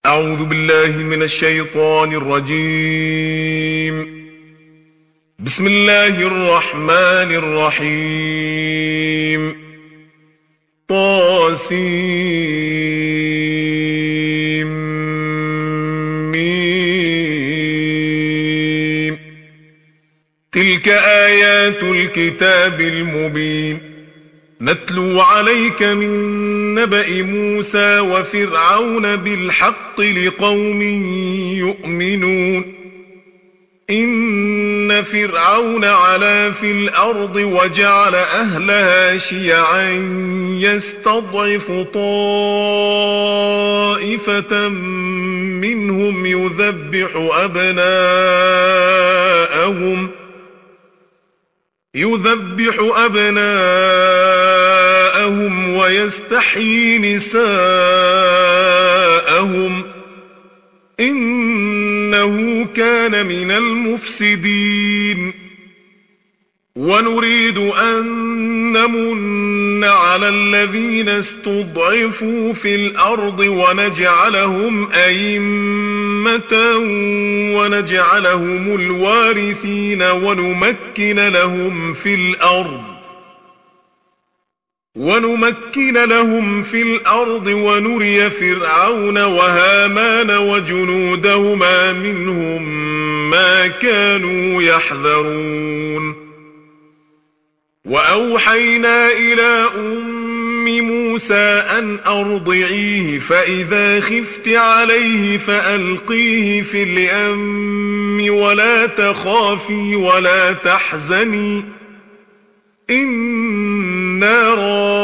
أعوذ بالله من الشيطان الرجيم. بسم الله الرحمن الرحيم. طاسيم. تلك آيات الكتاب المبين. نتلو عليك من نبأ موسى وفرعون بالحق لقوم يؤمنون. إن فرعون علا في الأرض وجعل أهلها شيعا يستضعف طائفة منهم يذبح أبناءهم ويستحيي نساءهم إنه كان من المفسدين. ونريد أن نمن على الذين استضعفوا في الأرض ونجعلهم أئمة ونجعلهم الوارثين ونمكن لهم في الأرض ونري فرعون وهامان وجنودهما منهم ما كانوا يحذرون. وأوحينا إلى أم موسى أن أرضعيه فإذا خفت عليه فألقيه في اليم ولا تخافي ولا تحزني إنا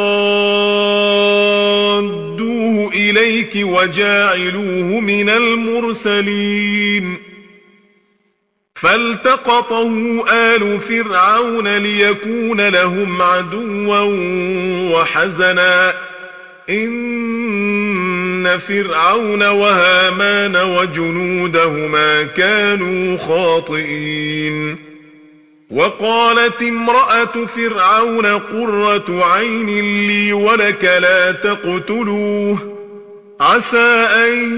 رادوه إليك وجاعلوه من المرسلين. فالتقطه آل فرعون ليكون لهم عدوا وحزنا إن فرعون وهامان وجنودهما كانوا خاطئين. وقالت امرأة فرعون قرة عين لي ولك لا تقتلوه عسى أن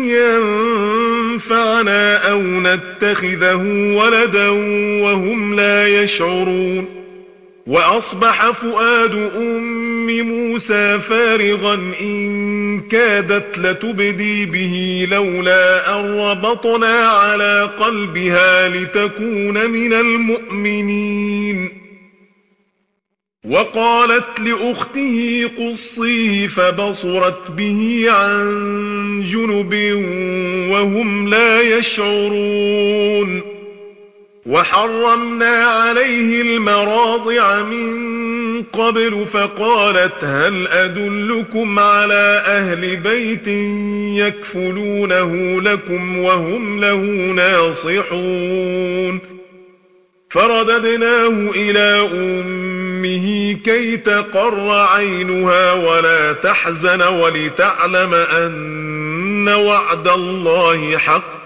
ينفعنا أو نتخذه ولدا وهم لا يشعرون. وأصبح فؤاد أم موسى فارغا إن كادت لتبدي به لولا أن ربطنا على قلبها لتكون من المؤمنين. وقالت لأخته قصيه فبصرت به عن جنب وهم لا يشعرون. وحرمنا عليه المراضع من قبل فقالت هل أدلكم على أهل بيت يكفلونه لكم وهم له ناصحون. فرددناه إلى أمه كي تقر عينها ولا تحزن ولتعلم أن وعد الله حق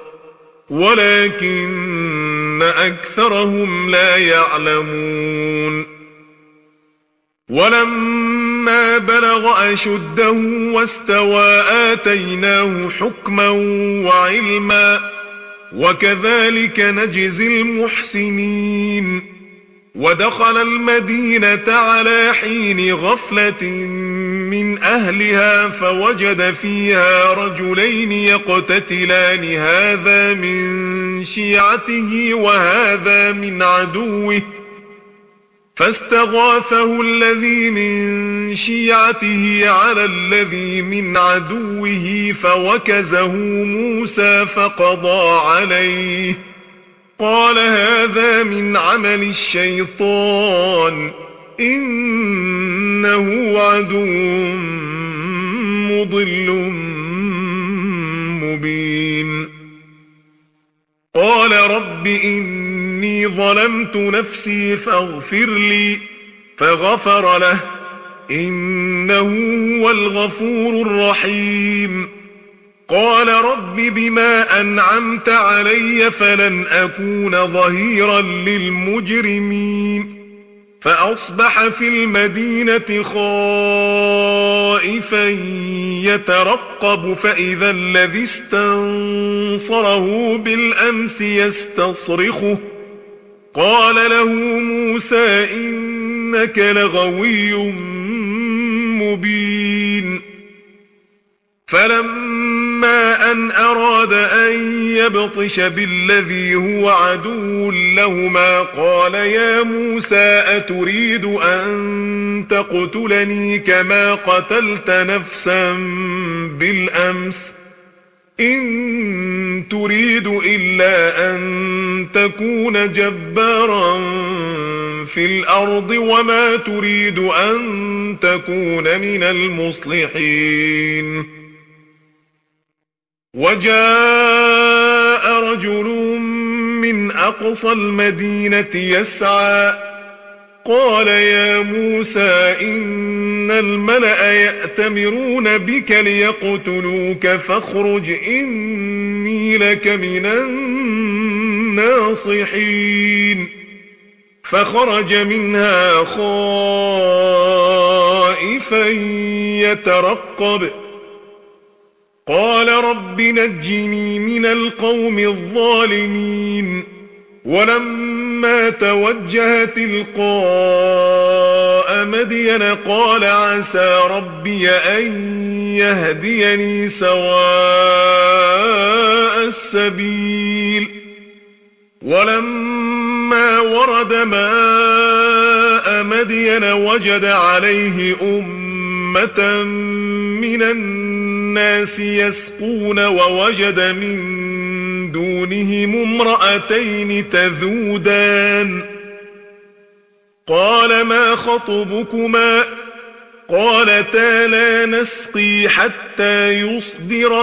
ولكن أكثرهم لا يعلمون. ولما بلغ أشده واستوى آتيناه حكما وعلما وكذلك نجزي المحسنين. ودخل المدينة على حين غفلة من أهلها فوجد فيها رجلين يقتتلان هذا من شيعته وهذا من عدوه فاستغاثه الذي من شيعته على الذي من عدوه فوكزه موسى فقضى عليه قال هذا من عمل الشيطان إنه عدو مضل مبين. قال رب إني ظلمت نفسي فاغفر لي فغفر له إنه هو الغفور الرحيم. قال رب بما أنعمت علي فلن أكون ظهيرا للمجرمين. فأصبح في المدينة خائفا يترقب فإذا الذي استنصره بالأمس يستصرخه قال له موسى إنك لغوي مبين فلما أن أراد أن يبطش بالذي هو عدو لهما قال يا موسى أتريد أن تقتلني كما قتلت نفسا بالأمس إن تريد إلا أن تكون جبارا في الأرض وما تريد أن تكون من المصلحين وجاء رجل من أقصى المدينة يسعى قال يا موسى إن الملأ يأتمرون بك ليقتلوك فاخرج إني لك من الناصحين فخرج منها خائفا يترقب قال رب نجني من القوم الظالمين ولما توجه تلقاء مدين قال عسى ربي أن يهديني سواء السبيل ولما ورد ماء مدين وجد عليه أمة من الناس يسقون ووجد من دونهم امرأتين تذودان قال ما خطبكما قالتا لا نسقي حتى يصدر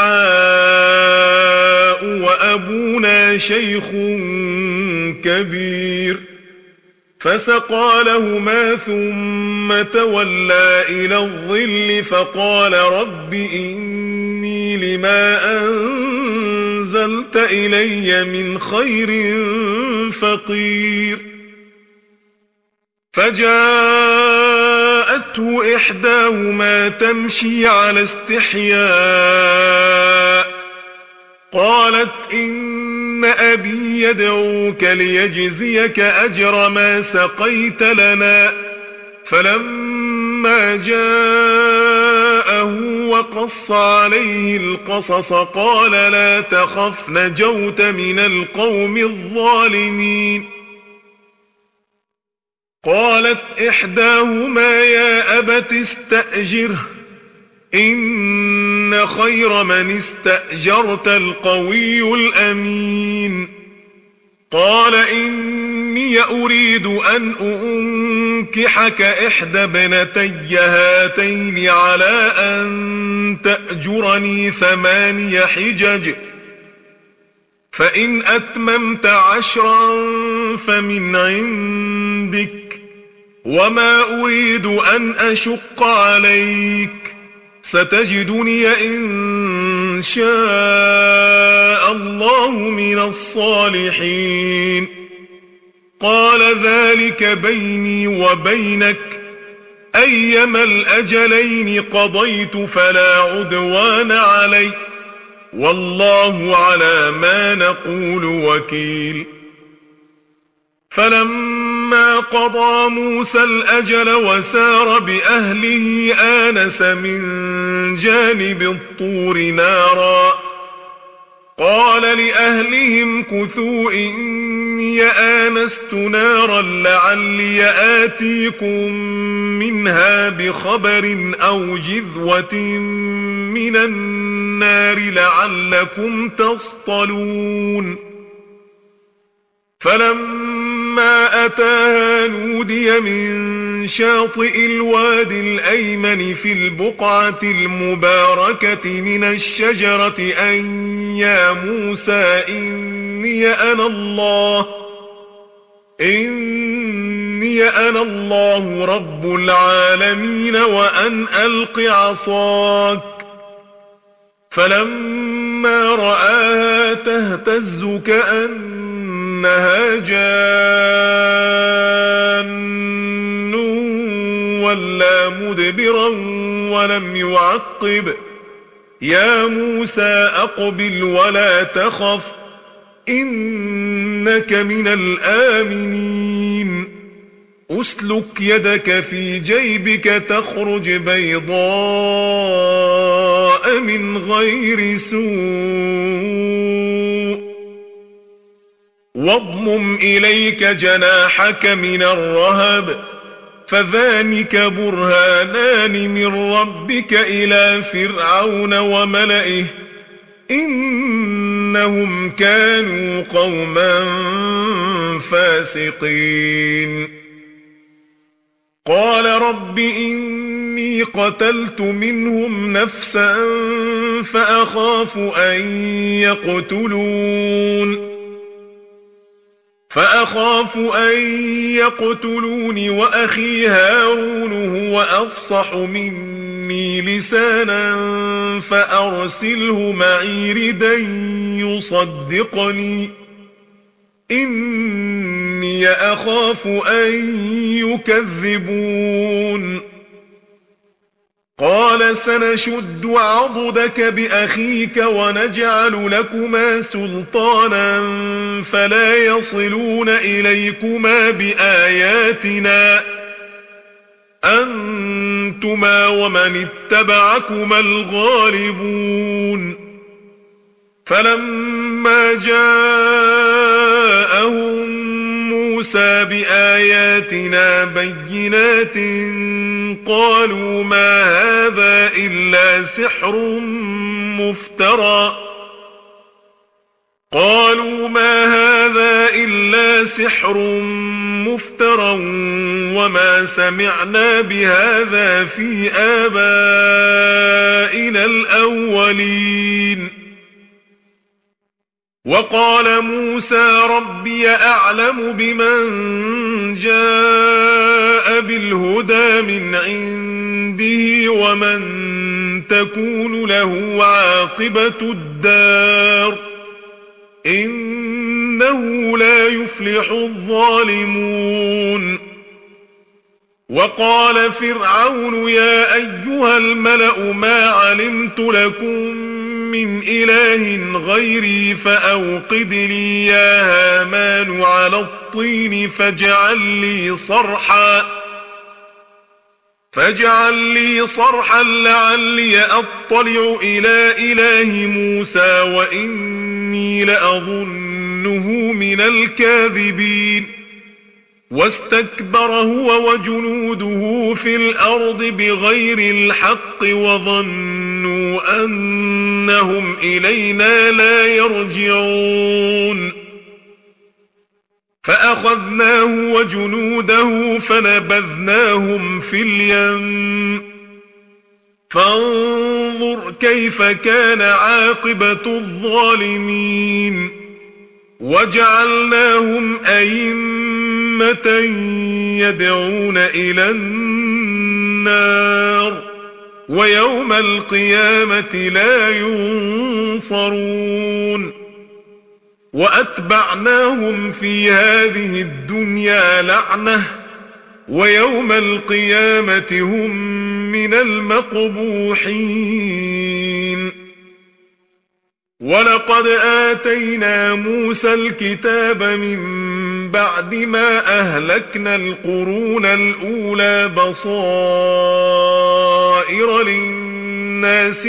الرعاء وأبونا شيخ كبير فسقى لهما ثم تولى إلى الظل فقال رب إني لما أنزلت إلي من خير فقير فجاءته إحداهما تمشي على استحياء قالت إن أبي يدعوك ليجزيك أجر ما سقيت لنا فلما جاءه وقص عليه القصص قال لا تخف نجوت من القوم الظالمين قالت إحداهما يا أبت استأجره إن خير من استأجرت القوي الأمين قال إني أريد أن أنكحك إحدى ابنتي هاتين على أن تأجرني 8 حجج فإن أتممت 10 فمن عندك وما أريد أن أشق عليك ستجدني إن شاء الله من الصالحين قال ذلك بيني وبينك أيما الأجلين قضيت فلا عدوان علي والله على ما نقول وكيل فلما قضى موسى الأجل وسار بأهله آنس من جانب الطور نارا قال لأهلهم كثوا إني آنست نارا لعلي آتيكم منها بخبر أو جذوة من النار لعلكم تصطلون فلما أتاها نودي من شاطئ الوادي الأيمن في البقعة المباركة من الشجرة أن يا موسى إني أنا الله رب العالمين وأن ألق عصاك فلما رآها تهتز كأنها إنها جان ولا مدبرا ولم يعقب يا موسى أقبل ولا تخف إنك من الآمنين أسلك يدك في جيبك تخرج بيضاء من غير سوء واضمم إليك جناحك من الرهب فذلك برهانان من ربك إلى فرعون وملئه إنهم كانوا قوما فاسقين قال رب إني قتلت منهم نفسا فأخاف أن يقتلون وأخي هارون هو أفصح مني لسانا فأرسله معي ردا يصدقني إني أخاف أن يكذبون قال سنشد عضدك بأخيك ونجعل لكما سلطانا فلا يصلون إليكما بآياتنا أنتما ومن اتبعكما الغالبون فلما جاءهم موسى بآياتنا بينات قالوا ما هذا إلا سحر مفترى وما سمعنا بهذا في آبائنا الأولين وقال موسى ربي أعلم بمن جاء بالهدى من عنده ومن تكون له عاقبة الدار إنه لا يفلح الظالمون وقال فرعون يا أيها الملأ ما علمت لكم من إله غيري فأوقد لي يا هامان على الطين فاجعل لي صرحا لعلي أطلع إلى إله موسى وإني لأظنه من الكاذبين واستكبر هو وجنوده في الأرض بغير الحق وظنوا أنهم إلينا لا يرجعون فأخذناه وجنوده فنبذناهم في اليم فانظر كيف كان عاقبة الظالمين وجعلناهم أئمة يدعون إلى النار ويوم القيامة لا ينصرون وأتبعناهم في هذه الدنيا لعنة ويوم القيامة هم من المقبوحين ولقد آتينا موسى الكتاب من بعد ما أهلكنا القرون الأولى بصائر للناس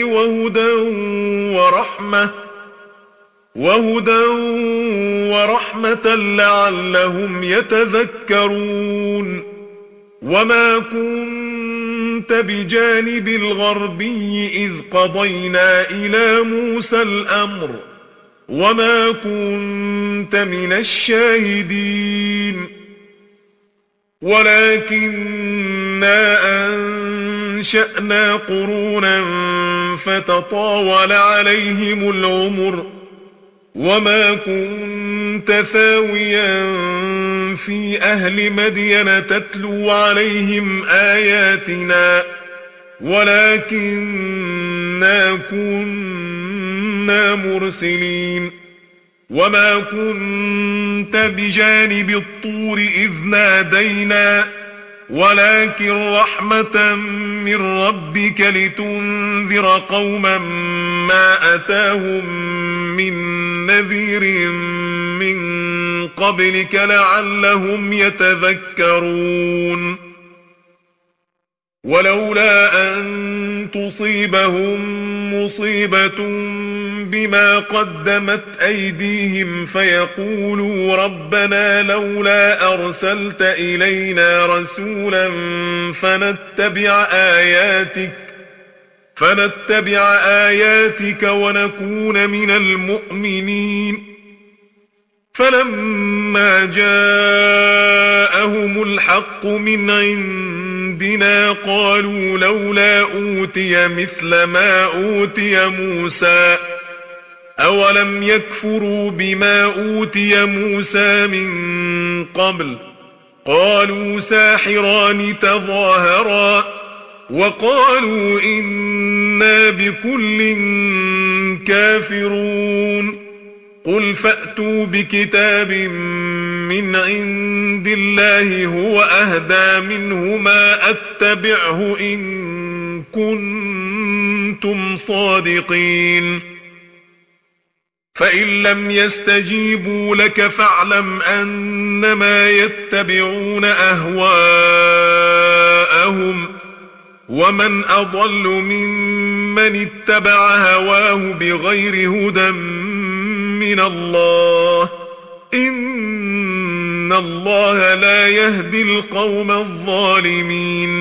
وهدى ورحمة لعلهم يتذكرون وما كنت بجانب الغربي إذ قضينا إلى موسى الأمر وما كنت من الشاهدين ولكننا أنشأنا قرونا فتطاول عليهم العمر وما كنت ثاويا في أهل مدين تتلو عليهم آياتنا ولكننا كنا مرسلين وما كنت بجانب الطور إذ نادينا ولكن رحمة من ربك لتنذر قوما ما أتاهم من نذير من قبلك لعلهم يتذكرون ولولا أن تصيبهم مصيبة بما قدمت أيديهم فيقولوا ربنا لولا أرسلت إلينا رسولا فنتبع آياتك ونكون من المؤمنين فلما جاءهم الحق من عندنا قالوا لولا أوتي مثل ما أوتي موسى أولم يكفروا بما أوتي موسى من قبل قالوا ساحران تظاهرا وقالوا إنا بكل كافرون قل فأتوا بكتاب من عند الله هو أهدى منهما أتبعه إن كنتم صادقين فإن لم يستجيبوا لك فاعلم أنما يتبعون أهواءهم ومن أضل ممن اتبع هواه بغير هدى من الله إن الله لا يهدي القوم الظالمين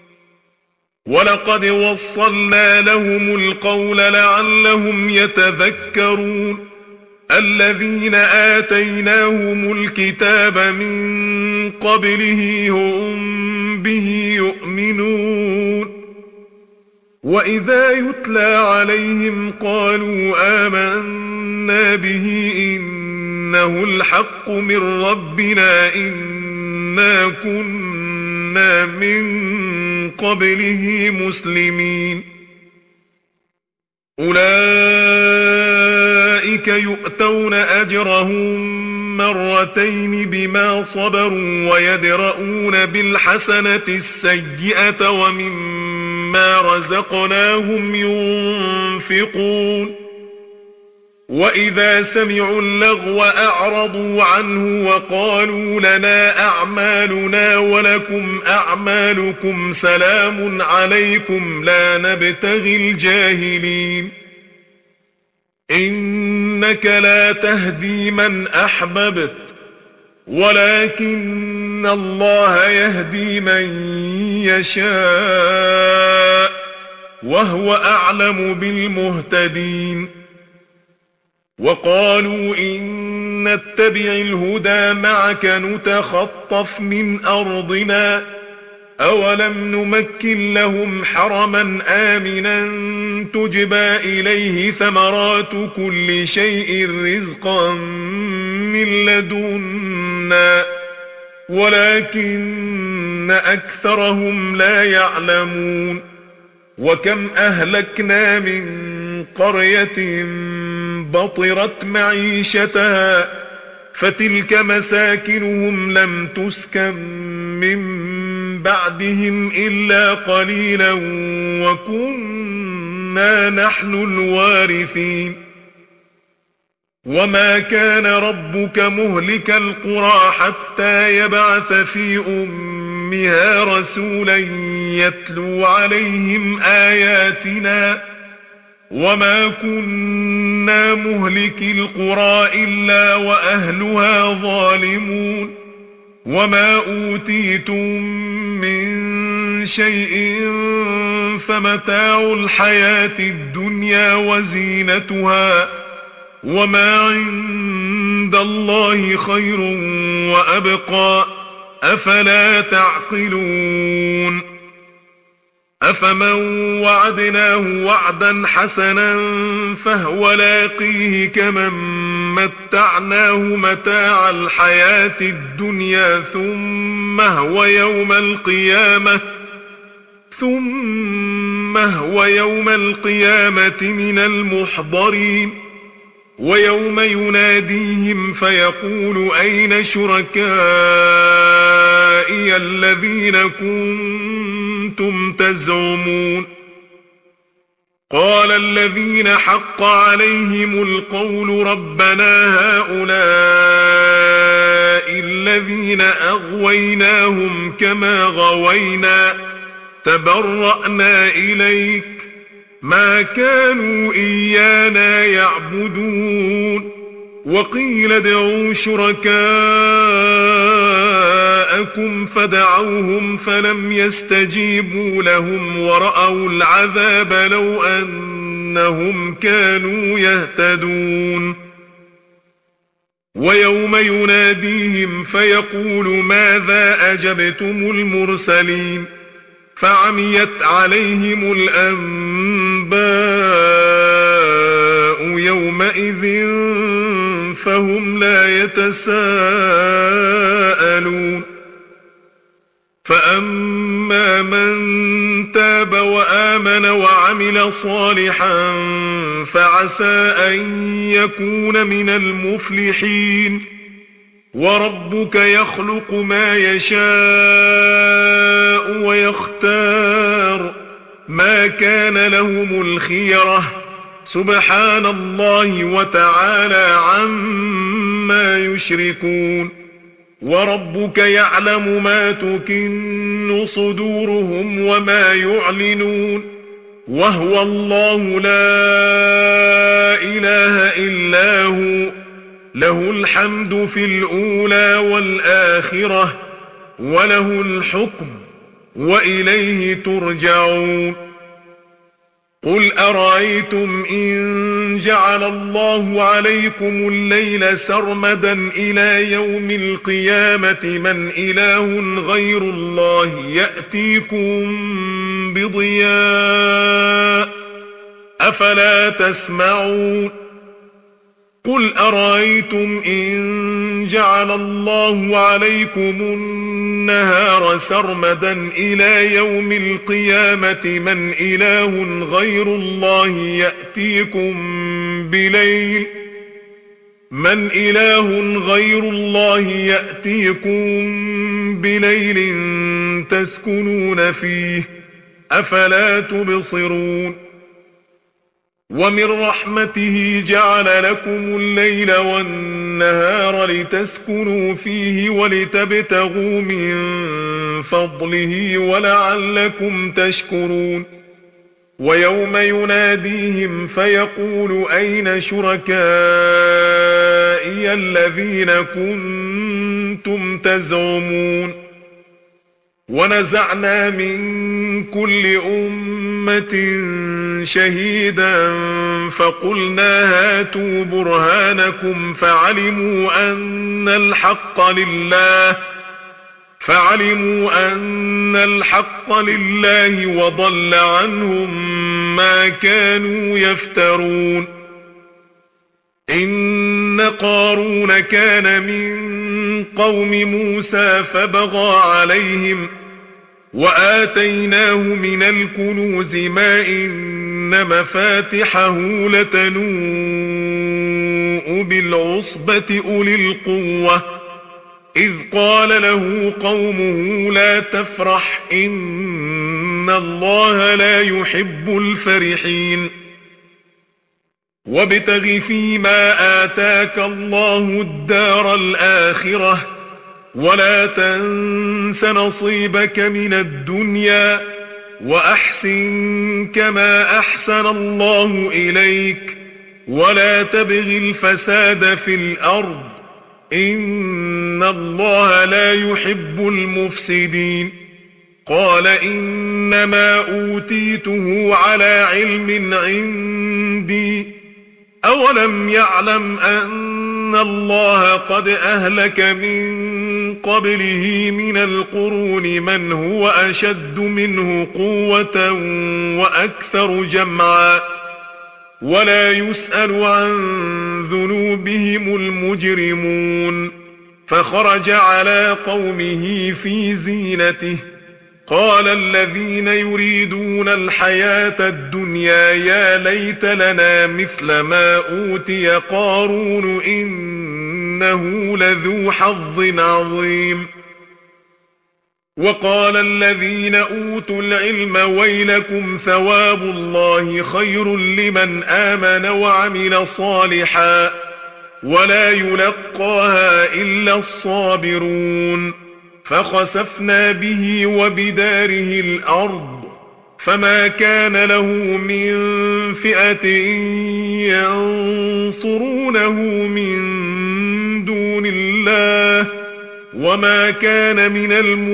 ولقد وصلنا لهم القول لعلهم يتذكرون الذين آتيناهم الكتاب من قبله هم به يؤمنون وإذا يتلى عليهم قالوا آمنا به إنه الحق من ربنا إنا كنا من قبله مسلمين أولئك يؤتون أجرهم مرتين بما صبروا ويدرؤون بالحسنة السيئة ومما رزقناهم ينفقون وإذا سمعوا اللغو أعرضوا عنه وقالوا لنا أعمالنا ولكم أعمالكم سلام عليكم لا نبتغي الجاهلين إنك لا تهدي من أحببت ولكن الله يهدي من يشاء وهو أعلم بالمهتدين وقالوا إن نتبع الهدى معك نتخطف من أرضنا أولم نمكن لهم حرما آمنا تجبى إليه ثمرات كل شيء رزقا من لدنا ولكن أكثرهم لا يعلمون وكم أهلكنا من قرية بطرت معيشتها فتلك مساكنهم لم تسكن من بعدهم إلا قليلا وكنا نحن الوارثين وما كان ربك مهلك القرى حتى يبعث في أمها رسولا يتلو عليهم آياتنا وما كنا مهلكي القرى إلا وأهلها ظالمون وما أوتيتم من شيء فمتاع الحياة الدنيا وزينتها وما عند الله خير وأبقى أفلا تعقلون أفمن وعدناه وعدا حسنا فهو لاقيه كمن متعناه متاع الحياة الدنيا ثم هو يوم القيامة من المحضرين ويوم يناديهم فيقول أين شركائي الذين كنتم تزعمون قال الذين حق عليهم القول ربنا هؤلاء الذين أغويناهم كما غوينا تبرأنا إليك ما كانوا إيانا يعبدون وقيل ادعوا شركاءكم فدعوهم فلم يستجيبوا لهم ورأوا العذاب لو أنهم كانوا يهتدون ويوم يناديهم فيقول ماذا أجبتم المرسلين فعميت عليهم الأنباء يومئذ فهم لا يتساءلون فأما من تاب وآمن وعمل صالحا فعسى أن يكون من المفلحين وربك يخلق ما يشاء ويختار ما كان لهم الخيرة سبحان الله وتعالى عما يشركون وربك يعلم ما تكن صدورهم وما يعلنون وهو الله لا إله إلا هو له الحمد في الأولى والآخرة وله الحكم وإليه ترجعون قل أرأيتم إن جعل الله عليكم الليل سرمدا إلى يوم القيامة من إله غير الله يأتيكم بضياء أفلا تسمعون قل أرأيتم إن جعل الله عليكم النهار سرمدا إلى يوم القيامة من إله غير الله يأتيكم بليل تسكنون فيه أفلا تبصرون ومن رحمته جعل لكم الليل والنهار لتسكنوا فيه ولتبتغوا من فضله ولعلكم تشكرون ويوم يناديهم فيقول أين شركائي الذين كنتم تزعمون ونزعنا من كل أمة شهيدا فقلنا هاتوا برهانكم فعلموا أن الحق لله وضل عنهم ما كانوا يفترون إن قارون كان من قوم موسى فبغى عليهم وآتيناه من الكنوز ما إن مفاتحه لتنوء بالعصبة أولي القوة إذ قال له قومه لا تفرح إن الله لا يحب الفرحين وابتغ فيما آتاك الله الدار الآخرة ولا تنس نصيبك من الدنيا وأحسن كما أحسن الله إليك ولا تبغ الفساد في الأرض إن الله لا يحب المفسدين قال إنما أوتيته على علم عندي أولم يعلم أن الله قد أهلك من قبله من القرون من هو أشد منه قوة وأكثر جمعا ولا يسأل عن ذنوبهم المجرمون فخرج على قومه في زينته قال الذين يريدون الحياة الدنيا يا ليت لنا مثل ما أوتي قارون إنه لذو حظ عظيم. وقال الذين أوتوا العلم ويلكم ثواب الله خير لمن آمن وعمل صالحا ولا يلقاها إلا الصابرون. فخسفنا به وبداره الأرض فما كان له من فئة ينصرونه من دون الله وما كان من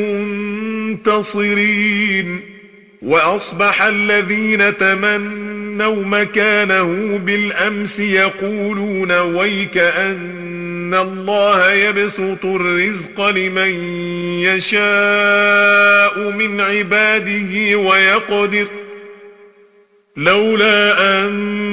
المنتصرين. وأصبح الذين تمنوا مكانه بالأمس يقولون ويك أن الله يبسط الرزق لمن يشاء من عباده ويقدر لولا أن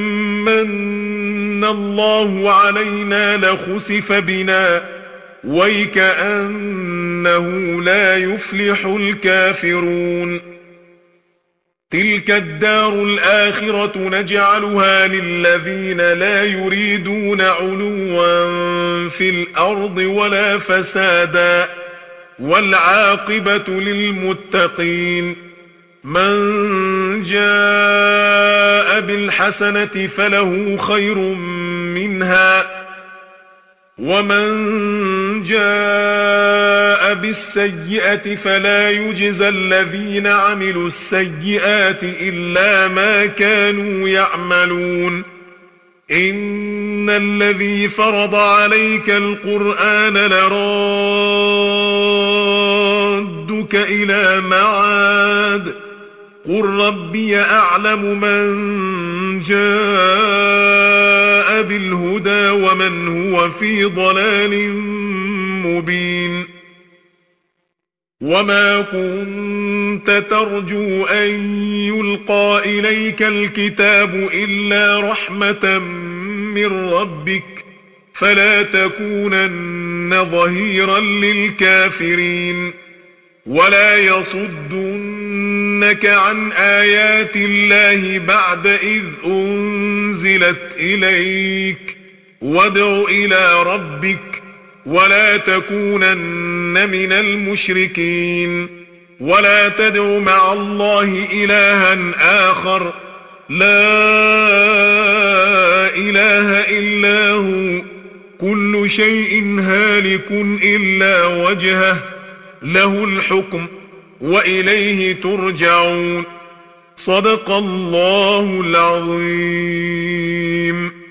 من الله علينا لخسف بنا ويك أنه لا يفلح الكافرون. تلك الدار الآخرة نجعلها للذين لا يريدون علوا في الأرض ولا فسادا والعاقبة للمتقين. من جاء بالحسنة فله خير منها ومن جاء بالسيئة فلا يجزى الذين عملوا السيئات إلا ما كانوا يعملون. إن الذي فرض عليك القرآن لرادك إلى معاد قل ربي أعلم من جاء بالهدى ومن هو في ضلال مبين. وما كنت ترجو أن يلقى إليك الكتاب إلا رحمة من ربك فلا تكونن ظهيرا للكافرين. ولا يصدنك عن آيات الله بعد إذ أنزلت إليك وادع إلى ربك ولا تكونن من المشركين. ولا تدع مع الله إلها آخر لا إله إلا هو كل شيء هالك إلا وجهه له الحكم وإليه ترجعون. صدق الله العظيم.